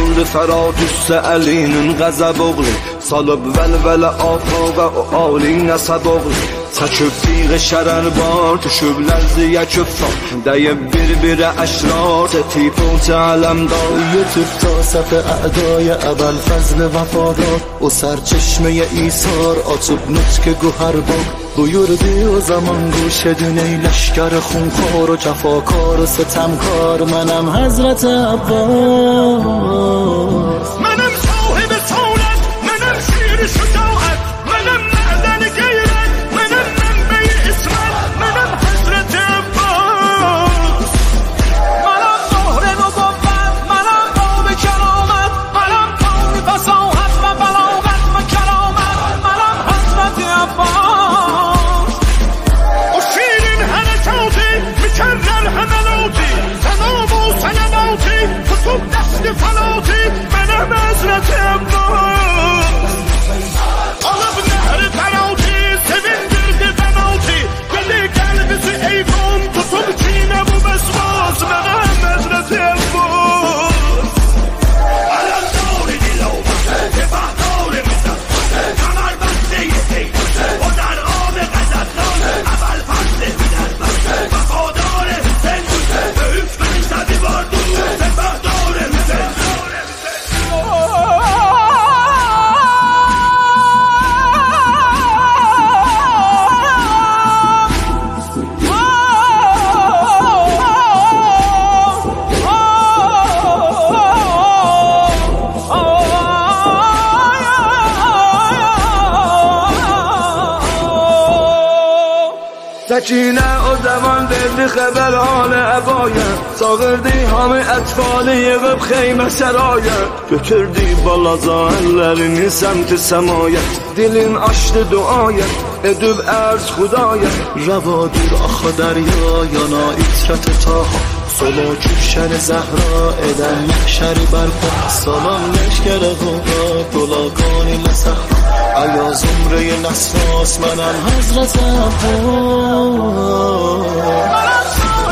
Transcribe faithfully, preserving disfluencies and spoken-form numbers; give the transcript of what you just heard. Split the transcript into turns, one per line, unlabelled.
saldı Feradius əlinin qəzəb oğlu salıb vəlvələ afaqa o alin əsəb oğlu çəkib diğə şərər var düşüb ləzziyə küffar dəyib bir-birə əşrar tətib o cələmdar
یوتیوب تا صف اعدای اول فضل وفادار و سرچشمه ایثار açıb nutq گوهر باغ buyurdu o zaman گوش دونه لشکر خونخوار و جفاکار و ستمکار منم حضرت عباس
منم صاحب سعادت منم شیر شجاعت منم معدن غیرت منم منبع اسمت منم حضرت عباس منم مهر نبوت منم باب کرامت منم کون فصاحت و بلاغت و کرامت منم حضرت عباس و شیرین حرکاتی مکرر حملاتی تناب و سنباتی کتب دست فلاتی منم حضرت عباس alıp nehri penaltı sevindirdi penaltı deli kalbisi eyfon tutup çiğne bu besvas benim Hazreti Abbas alam doğru dil olmaz sefa doğru mizah kanar bastı yeteği o dar ağabey gazatlar aval faslı bidarlar vefadar Hüseyin büyük kılıçları vardı sefa doğru Hüseyin
سکینه o zaman verdi xəbər halı əbaya Çağırdı hamı ətfalı yığıb xeymə səraya Götürdü balaca əllərini səmti səmaya Dilin açdı duaya edib ərz xudaya
رواdır axı دریا yana itrət taha Sola küşən zəhra edən məhşəri bərpa Salam leşkərğuba dolaqani məsəhra Aya zumre nəsras mənəm Həzrət Əbbas